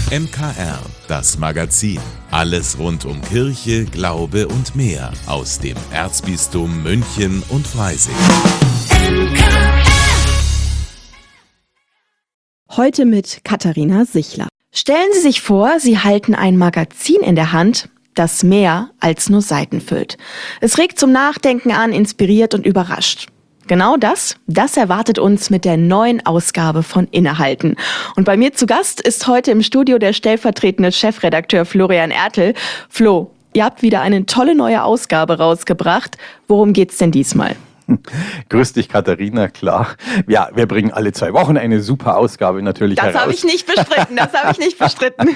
MKR, das Magazin. Alles rund um Kirche, Glaube und mehr aus dem Erzbistum München und Freising. Heute mit Katharina Sichler. Stellen Sie sich vor, Sie halten ein Magazin in der Hand, das mehr als nur Seiten füllt. Es regt zum Nachdenken an, inspiriert und überrascht. Genau das erwartet uns mit der neuen Ausgabe von Innehalten. Und bei mir zu Gast ist heute im Studio der stellvertretende Chefredakteur Florian Ertl. Flo, ihr habt wieder eine tolle neue Ausgabe rausgebracht. Worum geht's denn diesmal? Grüß dich, Katharina, klar. Ja, wir bringen alle 2 Wochen eine super Ausgabe natürlich heraus. Das habe ich nicht bestritten,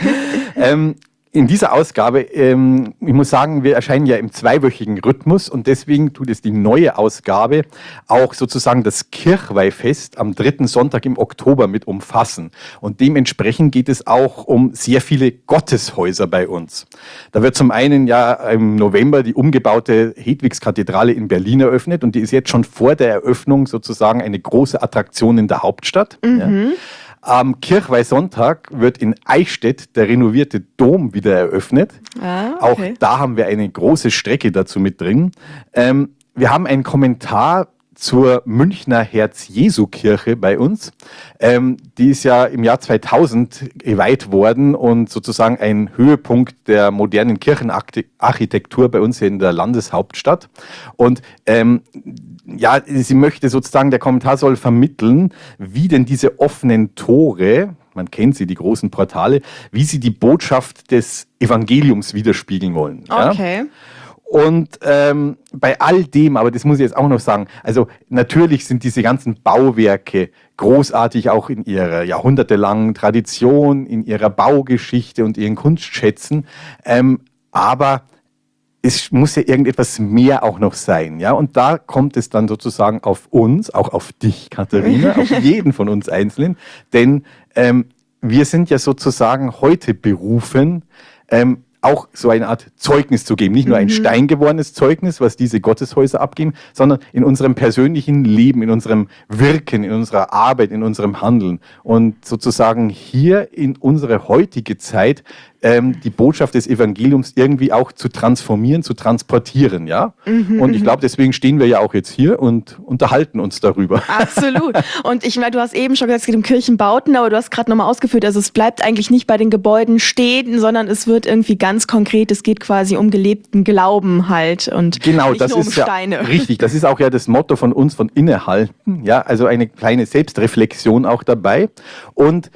In dieser Ausgabe, ich muss sagen, wir erscheinen ja im 2-wöchigen Rhythmus und deswegen tut es die neue Ausgabe auch sozusagen das Kirchweihfest am 3. Sonntag im Oktober mit umfassen. Und dementsprechend geht es auch um sehr viele Gotteshäuser bei uns. Da wird zum einen ja im November die umgebaute Hedwigskathedrale in Berlin eröffnet und die ist jetzt schon vor der Eröffnung sozusagen eine große Attraktion in der Hauptstadt. Mhm. Ja. Am Kirchweihsonntag wird in Eichstätt der renovierte Dom wieder eröffnet. Okay. Auch da haben wir eine große Strecke dazu mit drin. Wir haben einen Kommentar zur Münchner Herz-Jesu-Kirche bei uns. Die ist ja im Jahr 2000 geweiht worden und sozusagen ein Höhepunkt der modernen Kirchenarchitektur bei uns hier in der Landeshauptstadt. Und ja, sie möchte sozusagen, der Kommentar soll vermitteln, wie denn diese offenen Tore, man kennt sie, die großen Portale, wie sie die Botschaft des Evangeliums widerspiegeln wollen. Okay. Ja? Und bei all dem, aber das muss ich jetzt auch noch sagen, also natürlich sind diese ganzen Bauwerke großartig auch in ihrer jahrhundertelangen Tradition, in ihrer Baugeschichte und ihren Kunstschätzen, aber es muss ja irgendetwas mehr auch noch sein, ja, und da kommt es dann sozusagen auf uns, auch auf dich, Katharina, auf jeden von uns Einzelnen, denn wir sind ja sozusagen heute berufen, auch so eine Art Zeugnis zu geben. Nicht nur ein steingewordenes Zeugnis, was diese Gotteshäuser abgeben, sondern in unserem persönlichen Leben, in unserem Wirken, in unserer Arbeit, in unserem Handeln. Und sozusagen hier in unsere heutige Zeit die Botschaft des Evangeliums irgendwie auch zu transformieren, zu transportieren. Ja? Und ich glaube, deswegen stehen wir ja auch jetzt hier und unterhalten uns darüber. Absolut. Und ich meine, du hast eben schon gesagt, es geht um Kirchenbauten, aber du hast gerade nochmal ausgeführt, also es bleibt eigentlich nicht bei den Gebäuden stehen, sondern es wird irgendwie ganz konkret, es geht quasi um gelebten Glauben halt und genau, nicht das nur um ist Steine. Ja richtig, das ist auch ja das Motto von uns, von Innehalten, ja, also eine kleine Selbstreflexion auch dabei und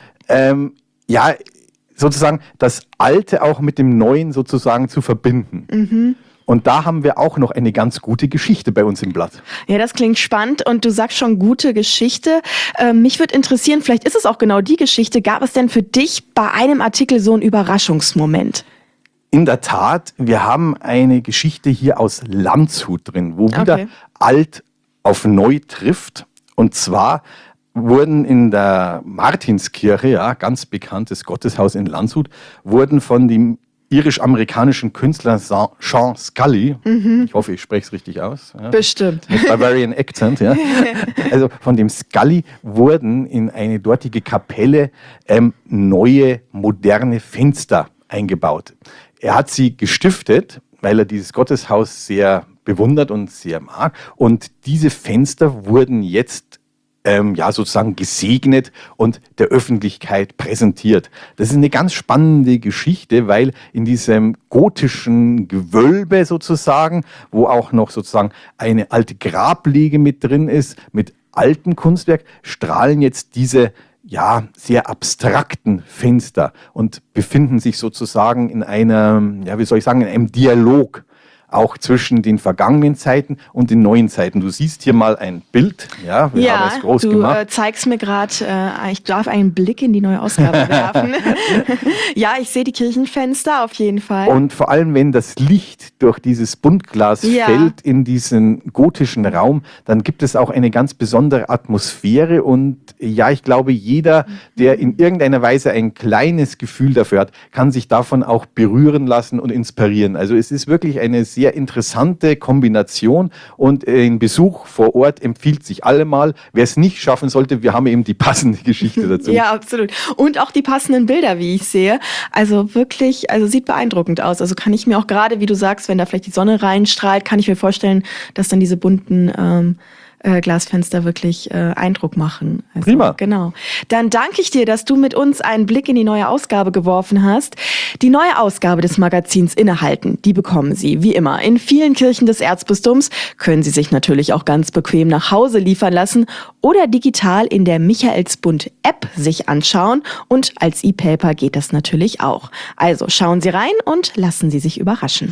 ja, sozusagen das Alte auch mit dem Neuen sozusagen zu verbinden. Und da haben wir auch noch eine ganz gute Geschichte bei uns im Blatt. Ja, das klingt spannend und du sagst schon gute Geschichte. Mich würde interessieren, vielleicht ist es auch genau die Geschichte. Gab es denn für dich bei einem Artikel so einen Überraschungsmoment? In der Tat, wir haben eine Geschichte hier aus Landshut drin, wo wieder alt auf neu trifft. Und zwar wurden in der Martinskirche, ja, ganz bekanntes Gotteshaus in Landshut, wurden von dem irisch-amerikanischen Künstler Sean Scully, ich hoffe, ich spreche es richtig aus. Ja, bestimmt. mit Bavarian Accent, ja. Also von dem Scully wurden in eine dortige Kapelle neue, moderne Fenster eingebaut. Er hat sie gestiftet, weil er dieses Gotteshaus sehr bewundert und sehr mag. Und diese Fenster wurden jetzt sozusagen gesegnet und der Öffentlichkeit präsentiert. Das ist eine ganz spannende Geschichte, weil in diesem gotischen Gewölbe sozusagen, wo auch noch sozusagen eine alte Grablege mit drin ist, mit altem Kunstwerk, strahlen jetzt diese sehr abstrakten Fenster und befinden sich sozusagen in einem, in einem Dialog auch zwischen den vergangenen Zeiten und den neuen Zeiten. Du siehst hier mal ein Bild, wir haben es groß gemacht. Du zeigst mir gerade, ich darf einen Blick in die neue Ausgabe werfen. Ja, ich sehe die Kirchenfenster auf jeden Fall. Und vor allem, wenn das Licht durch dieses Buntglas fällt in diesen gotischen Raum, dann gibt es auch eine ganz besondere Atmosphäre und ich glaube, jeder, der in irgendeiner Weise ein kleines Gefühl dafür hat, kann sich davon auch berühren lassen und inspirieren. Also es ist wirklich eine sehr sehr interessante Kombination und ein Besuch vor Ort empfiehlt sich allemal. Wer es nicht schaffen sollte, wir haben eben die passende Geschichte dazu. Ja, absolut. Und auch die passenden Bilder, wie ich sehe. Also wirklich, also sieht beeindruckend aus. Also kann ich mir auch gerade, wie du sagst, wenn da vielleicht die Sonne reinstrahlt, kann ich mir vorstellen, dass dann diese bunten Glasfenster wirklich Eindruck machen. Also, prima. Genau. Dann danke ich dir, dass du mit uns einen Blick in die neue Ausgabe geworfen hast. Die neue Ausgabe des Magazins Innehalten, die bekommen Sie, wie immer, in vielen Kirchen des Erzbistums, können Sie sich natürlich auch ganz bequem nach Hause liefern lassen oder digital in der Michaelsbund-App sich anschauen und als E-Paper geht das natürlich auch. Also schauen Sie rein und lassen Sie sich überraschen.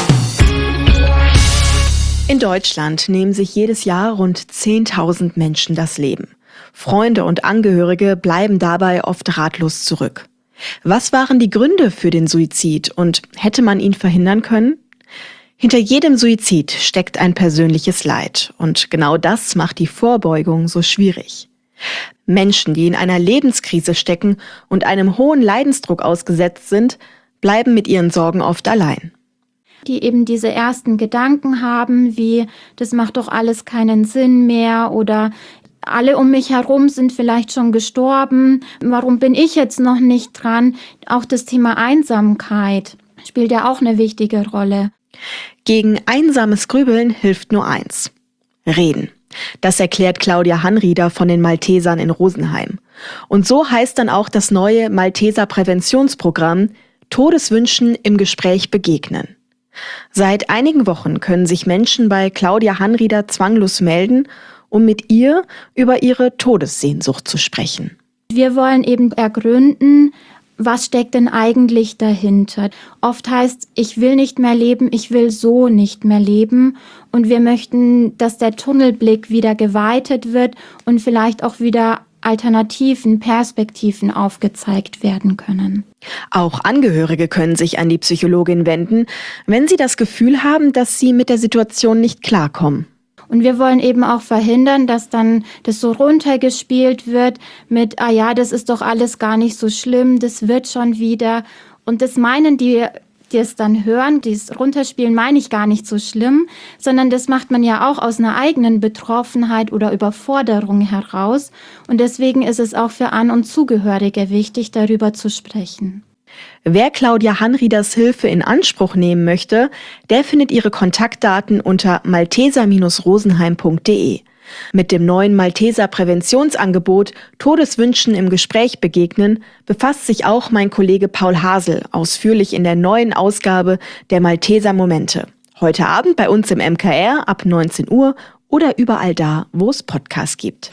In Deutschland nehmen sich jedes Jahr rund 10.000 Menschen das Leben. Freunde und Angehörige bleiben dabei oft ratlos zurück. Was waren die Gründe für den Suizid und hätte man ihn verhindern können? Hinter jedem Suizid steckt ein persönliches Leid und genau das macht die Vorbeugung so schwierig. Menschen, die in einer Lebenskrise stecken und einem hohen Leidensdruck ausgesetzt sind, bleiben mit ihren Sorgen oft allein. Die eben diese ersten Gedanken haben, wie das macht doch alles keinen Sinn mehr oder alle um mich herum sind vielleicht schon gestorben, warum bin ich jetzt noch nicht dran? Auch das Thema Einsamkeit spielt ja auch eine wichtige Rolle. Gegen einsames Grübeln hilft nur eins: Reden. Das erklärt Claudia Hanrieder von den Maltesern in Rosenheim. Und so heißt dann auch das neue Malteser Präventionsprogramm Todeswünschen im Gespräch begegnen. Seit einigen Wochen können sich Menschen bei Claudia Hanrieder zwanglos melden, um mit ihr über ihre Todessehnsucht zu sprechen. Wir wollen eben ergründen, was steckt denn eigentlich dahinter. Oft heißt, ich will nicht mehr leben, ich will so nicht mehr leben. Und wir möchten, dass der Tunnelblick wieder geweitet wird und vielleicht auch wieder Alternativen, Perspektiven aufgezeigt werden können. Auch Angehörige können sich an die Psychologin wenden, wenn sie das Gefühl haben, dass sie mit der Situation nicht klarkommen. Und wir wollen eben auch verhindern, dass dann das so runtergespielt wird mit, das ist doch alles gar nicht so schlimm, das wird schon wieder. Und das meinen die es dann hören, die es runterspielen, meine ich gar nicht so schlimm, sondern das macht man ja auch aus einer eigenen Betroffenheit oder Überforderung heraus. Und deswegen ist es auch für An- und Zugehörige wichtig, darüber zu sprechen. Wer Claudia Hanrieders Hilfe in Anspruch nehmen möchte, der findet ihre Kontaktdaten unter malteser-rosenheim.de. Mit dem neuen Malteser Präventionsangebot Todeswünschen im Gespräch begegnen befasst sich auch mein Kollege Paul Hasel ausführlich in der neuen Ausgabe der Malteser Momente. Heute Abend bei uns im MKR ab 19 Uhr oder überall da, wo es Podcasts gibt.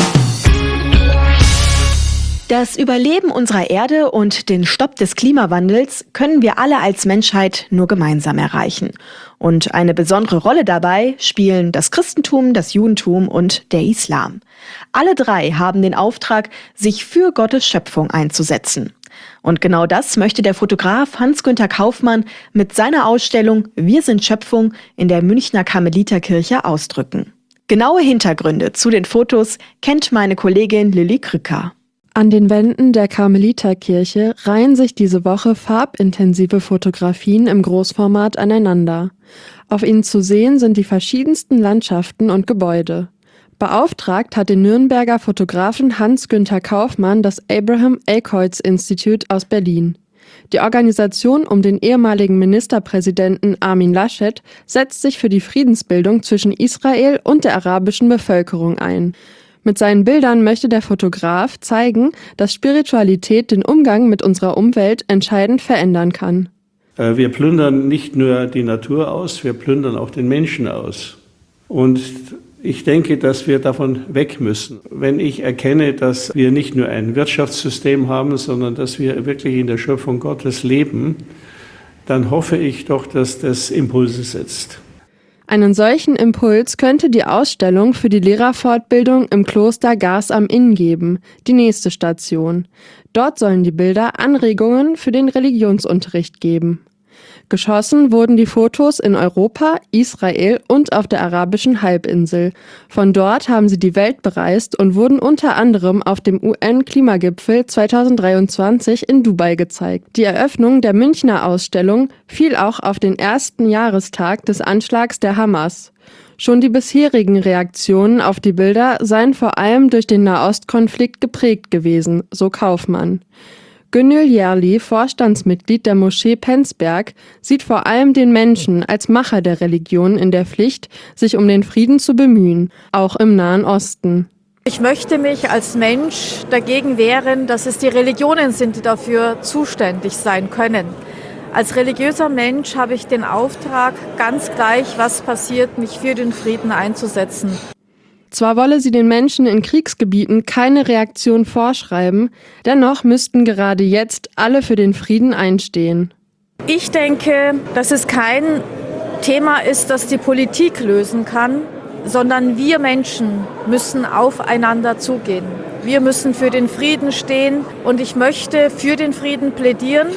Das Überleben unserer Erde und den Stopp des Klimawandels können wir alle als Menschheit nur gemeinsam erreichen. Und eine besondere Rolle dabei spielen das Christentum, das Judentum und der Islam. Alle drei haben den Auftrag, sich für Gottes Schöpfung einzusetzen. Und genau das möchte der Fotograf Hans-Günther Kaufmann mit seiner Ausstellung Wir sind Schöpfung in der Münchner Karmeliterkirche ausdrücken. Genaue Hintergründe zu den Fotos kennt meine Kollegin Lilly Krücker. An den Wänden der Karmeliterkirche reihen sich diese Woche farbintensive Fotografien im Großformat aneinander. Auf ihnen zu sehen sind die verschiedensten Landschaften und Gebäude. Beauftragt hat den Nürnberger Fotografen Hans-Günther Kaufmann das Abraham Alcoitz Institute aus Berlin. Die Organisation um den ehemaligen Ministerpräsidenten Armin Laschet setzt sich für die Friedensbildung zwischen Israel und der arabischen Bevölkerung ein. Mit seinen Bildern möchte der Fotograf zeigen, dass Spiritualität den Umgang mit unserer Umwelt entscheidend verändern kann. Wir plündern nicht nur die Natur aus, wir plündern auch den Menschen aus. Und ich denke, dass wir davon weg müssen. Wenn ich erkenne, dass wir nicht nur ein Wirtschaftssystem haben, sondern dass wir wirklich in der Schöpfung Gottes leben, dann hoffe ich doch, dass das Impulse setzt. Einen solchen Impuls könnte die Ausstellung für die Lehrerfortbildung im Kloster Gars am Inn geben, die nächste Station. Dort sollen die Bilder Anregungen für den Religionsunterricht geben. Geschossen wurden die Fotos in Europa, Israel und auf der arabischen Halbinsel. Von dort haben sie die Welt bereist und wurden unter anderem auf dem UN-Klimagipfel 2023 in Dubai gezeigt. Die Eröffnung der Münchner Ausstellung fiel auch auf den ersten Jahrestag des Anschlags der Hamas. Schon die bisherigen Reaktionen auf die Bilder seien vor allem durch den Nahostkonflikt geprägt gewesen, so Kaufmann. Gönül Yerli, Vorstandsmitglied der Moschee Penzberg, sieht vor allem den Menschen als Macher der Religion in der Pflicht, sich um den Frieden zu bemühen, auch im Nahen Osten. Ich möchte mich als Mensch dagegen wehren, dass es die Religionen sind, die dafür zuständig sein können. Als religiöser Mensch habe ich den Auftrag, ganz gleich, was passiert, mich für den Frieden einzusetzen. Zwar wolle sie den Menschen in Kriegsgebieten keine Reaktion vorschreiben, dennoch müssten gerade jetzt alle für den Frieden einstehen. Ich denke, dass es kein Thema ist, das die Politik lösen kann, sondern wir Menschen müssen aufeinander zugehen. Wir müssen für den Frieden stehen und ich möchte für den Frieden plädieren,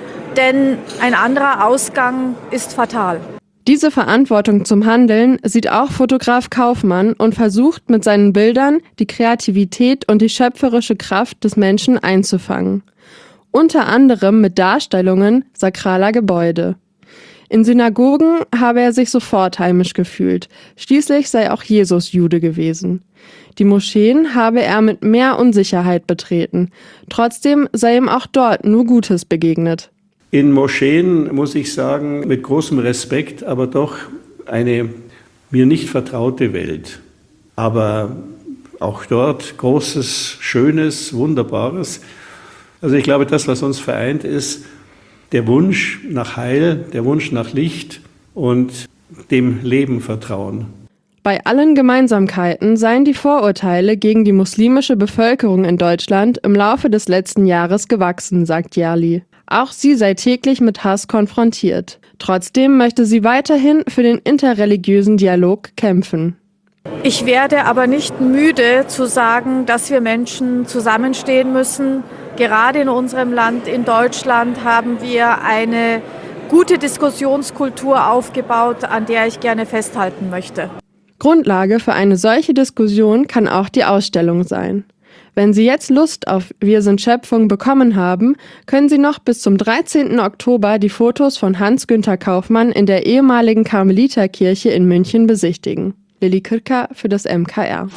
denn ein anderer Ausgang ist fatal. Diese Verantwortung zum Handeln sieht auch Fotograf Kaufmann und versucht mit seinen Bildern die Kreativität und die schöpferische Kraft des Menschen einzufangen. Unter anderem mit Darstellungen sakraler Gebäude. In Synagogen habe er sich sofort heimisch gefühlt. Schließlich sei auch Jesus Jude gewesen. Die Moscheen habe er mit mehr Unsicherheit betreten. Trotzdem sei ihm auch dort nur Gutes begegnet. In Moscheen, muss ich sagen, mit großem Respekt, aber doch eine mir nicht vertraute Welt. Aber auch dort Großes, Schönes, Wunderbares. Also ich glaube, das, was uns vereint, ist der Wunsch nach Heil, der Wunsch nach Licht und dem Leben vertrauen. Bei allen Gemeinsamkeiten seien die Vorurteile gegen die muslimische Bevölkerung in Deutschland im Laufe des letzten Jahres gewachsen, sagt Yerli. Auch sie sei täglich mit Hass konfrontiert. Trotzdem möchte sie weiterhin für den interreligiösen Dialog kämpfen. Ich werde aber nicht müde zu sagen, dass wir Menschen zusammenstehen müssen. Gerade in unserem Land, in Deutschland, haben wir eine gute Diskussionskultur aufgebaut, an der ich gerne festhalten möchte. Grundlage für eine solche Diskussion kann auch die Ausstellung sein. Wenn Sie jetzt Lust auf Wir sind Schöpfung bekommen haben, können Sie noch bis zum 13. Oktober die Fotos von Hans-Günther Kaufmann in der ehemaligen Karmeliterkirche in München besichtigen. Lilly Kürker für das MKR.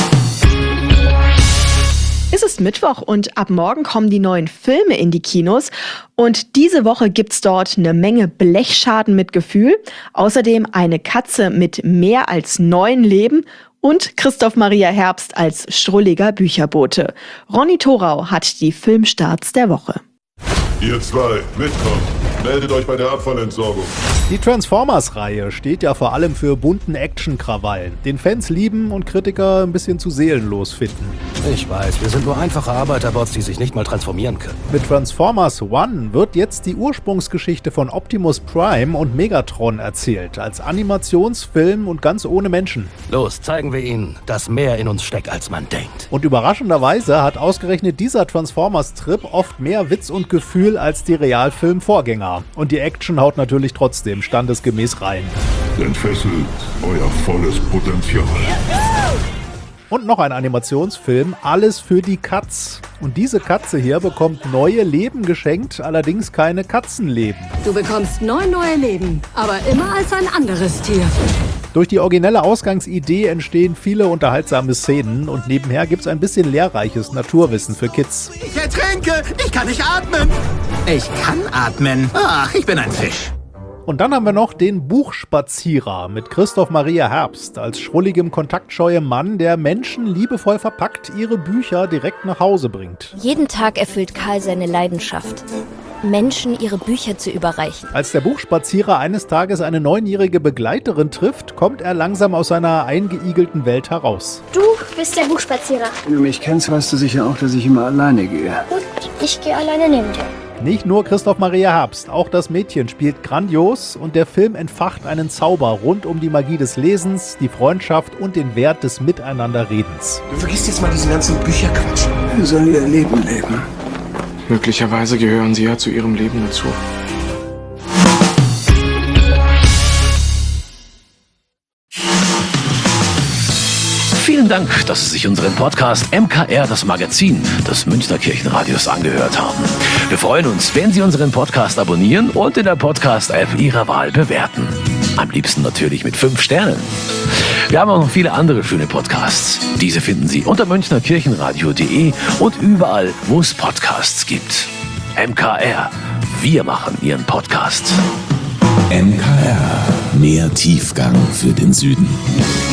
Es ist Mittwoch und ab morgen kommen die neuen Filme in die Kinos. Und diese Woche gibt's dort eine Menge Blechschaden mit Gefühl. Außerdem eine Katze mit mehr als 9 Leben und Christoph Maria Herbst als schrulliger Bücherbote. Ronny Thorau hat die Filmstarts der Woche. Ihr zwei, mitkommen. Meldet euch bei der Abfallentsorgung. Die Transformers-Reihe steht ja vor allem für bunten Action-Krawall, den Fans lieben und Kritiker ein bisschen zu seelenlos finden. Ich weiß, wir sind nur einfache Arbeiterbots, die sich nicht mal transformieren können. Mit Transformers One wird jetzt die Ursprungsgeschichte von Optimus Prime und Megatron erzählt, als Animationsfilm und ganz ohne Menschen. Los, zeigen wir ihnen, dass mehr in uns steckt, als man denkt. Und überraschenderweise hat ausgerechnet dieser Transformers-Trip oft mehr Witz und Gefühl als die Realfilm-Vorgänger. Und die Action haut natürlich trotzdem standesgemäß rein. Entfesselt euer volles Potenzial. Und noch ein Animationsfilm, alles für die Katz. Und diese Katze hier bekommt neue Leben geschenkt, allerdings keine Katzenleben. Du bekommst 9 neue Leben, aber immer als ein anderes Tier. Durch die originelle Ausgangsidee entstehen viele unterhaltsame Szenen und nebenher gibt's ein bisschen lehrreiches Naturwissen für Kids. Ich ertrinke! Ich kann nicht atmen! Ich kann atmen. Ach, ich bin ein Fisch. Und dann haben wir noch den Buchspazierer mit Christoph Maria Herbst als schrulligem, kontaktscheuem Mann, der Menschen liebevoll verpackt ihre Bücher direkt nach Hause bringt. Jeden Tag erfüllt Karl seine Leidenschaft, Menschen ihre Bücher zu überreichen. Als der Buchspazierer eines Tages eine 9-jährige Begleiterin trifft, kommt er langsam aus seiner eingeigelten Welt heraus. Du bist der Buchspazierer. Wenn du mich kennst, weißt du sicher auch, dass ich immer alleine gehe. Gut, ich gehe alleine neben dir. Nicht nur Christoph Maria Herbst, auch das Mädchen spielt grandios und der Film entfacht einen Zauber rund um die Magie des Lesens, die Freundschaft und den Wert des Miteinanderredens. Du vergisst jetzt mal diesen ganzen Bücherquatsch. Wir sollen ihr Leben leben. Möglicherweise gehören sie ja zu ihrem Leben dazu. Dank, dass Sie sich unseren Podcast MKR, das Magazin des Münchner Kirchenradios, angehört haben. Wir freuen uns, wenn Sie unseren Podcast abonnieren und in der Podcast-App Ihrer Wahl bewerten. Am liebsten natürlich mit 5 Sternen. Wir haben auch noch viele andere schöne Podcasts. Diese finden Sie unter münchnerkirchenradio.de und überall, wo es Podcasts gibt. MKR, wir machen Ihren Podcast. MKR, mehr Tiefgang für den Süden.